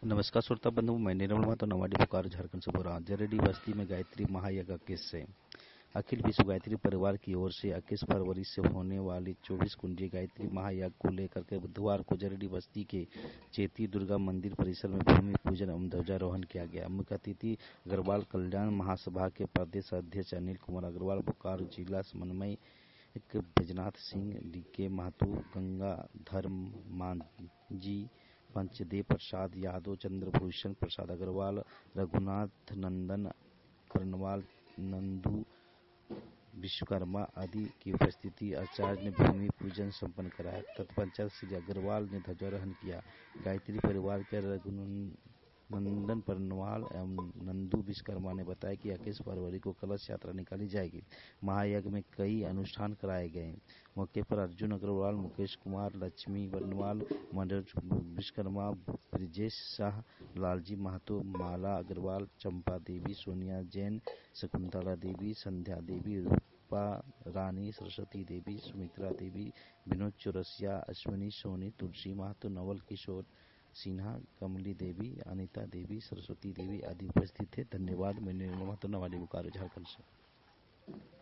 नमस्कार श्रोता बंधु, मैं निर्मल महतो नवाडी बोकारो झारखंड से बोल रहा हूँ। जरेडी बस्ती में गायत्री महायज्ञ 21 से अखिल विश्व गायत्री परिवार की ओर से 21 फरवरी से होने वाली 24 कुंडीय गायत्री महायज्ञ को लेकर के बुधवार को जरेडी बस्ती के चेती दुर्गा मंदिर परिसर में भूमि पूजन एवं ध्वजारोहण किया गया। मुख्य अतिथि अग्रवाल कल्याण महासभा के प्रदेश अध्यक्ष अनिल कुमार अग्रवाल, बोकारो जिला समन्वय बैजनाथ सिंह, डीके महतो, गंगाधर मांझी, पंचदेव प्रसाद यादव, चंद्रभूषण प्रसाद अग्रवाल, रघुनाथ नंदन कर्णवाल, नंदू विश्वकर्मा आदि की उपस्थिति। आचार्य ने भूमि पूजन संपन्न कराया। तत्पश्चात श्री अग्रवाल ने ध्वजारोहण किया। गायत्री परिवार के रघुनंदन परनवाल एवं नंदू विश्वकर्मा ने बताया कि 21 फरवरी को कलश यात्रा निकाली जाएगी। महायज्ञ में कई अनुष्ठान कराए गए। मौके पर अर्जुन अग्रवाल, मुकेश कुमार, लक्ष्मी बरनवाल, मनोज विश्वकर्मा, ब्रिजेश शाह, लालजी महतो, माला अग्रवाल, चंपा देवी, सोनिया जैन, शकुंतला देवी, संध्या देवी, रूपा रानी, सरस्वती देवी, सुमित्रा देवी, विनोद चौरसिया, अश्विनी सोनी, तुलसी महतो, नवल किशोर सिन्हा, कमली देवी, अनिता देवी, सरस्वती देवी आदि उपस्थित थे। धन्यवाद। मैं निर्मल महतो नवाडी बोकारो झारखंड से।